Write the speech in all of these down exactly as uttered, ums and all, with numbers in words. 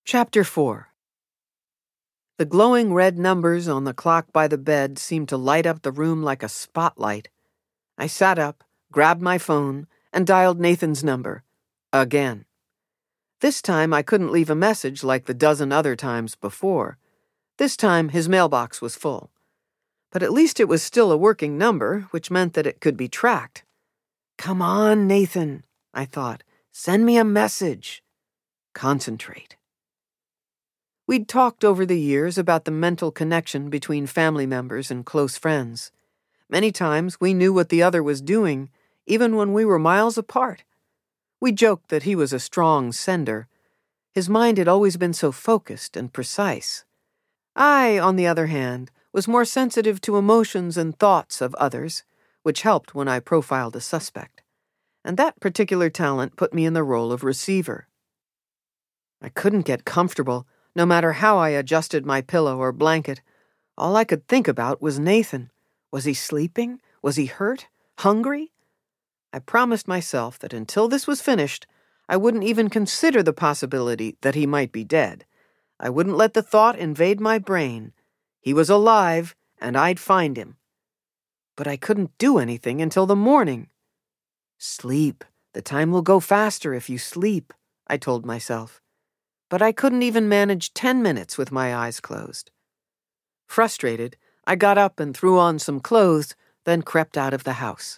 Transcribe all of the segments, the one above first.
Chapter four. The glowing red numbers on the clock by the bed seemed to light up the room like a spotlight. I sat up, grabbed my phone, and dialed Nathan's number. Again. This time I couldn't leave a message like the dozen other times before. This time his mailbox was full. But at least it was still a working number, which meant that it could be tracked. Come on, Nathan, I thought. Send me a message. Concentrate. We'd talked over the years about the mental connection between family members and close friends. Many times we knew what the other was doing, even when we were miles apart. We joked that he was a strong sender. His mind had always been so focused and precise. I, on the other hand, was more sensitive to emotions and thoughts of others, which helped when I profiled a suspect. And that particular talent put me in the role of receiver. I couldn't get comfortable. No matter how I adjusted my pillow or blanket, all I could think about was Nathan. Was he sleeping? Was he hurt? Hungry? I promised myself that until this was finished, I wouldn't even consider the possibility that he might be dead. I wouldn't let the thought invade my brain. He was alive, and I'd find him. But I couldn't do anything until the morning. Sleep. The time will go faster if you sleep, I told myself. But I couldn't even manage ten minutes with my eyes closed. Frustrated, I got up and threw on some clothes, then crept out of the house.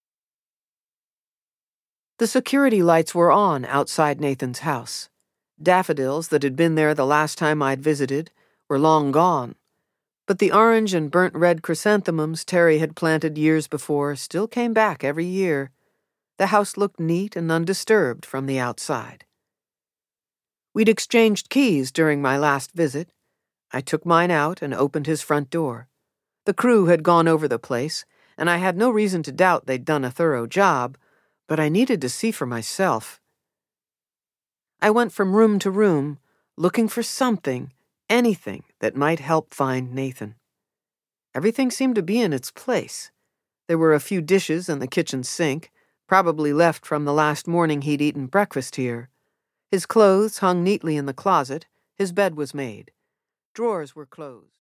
The security lights were on outside Nathan's house. Daffodils that had been there the last time I'd visited were long gone, but the orange and burnt red chrysanthemums Terry had planted years before still came back every year. The house looked neat and undisturbed from the outside. We'd exchanged keys during my last visit. I took mine out and opened his front door. The crew had gone over the place, and I had no reason to doubt they'd done a thorough job, but I needed to see for myself. I went from room to room, looking for something, anything that might help find Nathan. Everything seemed to be in its place. There were a few dishes in the kitchen sink, probably left from the last morning he'd eaten breakfast here. His clothes hung neatly in the closet. His bed was made. Drawers were closed.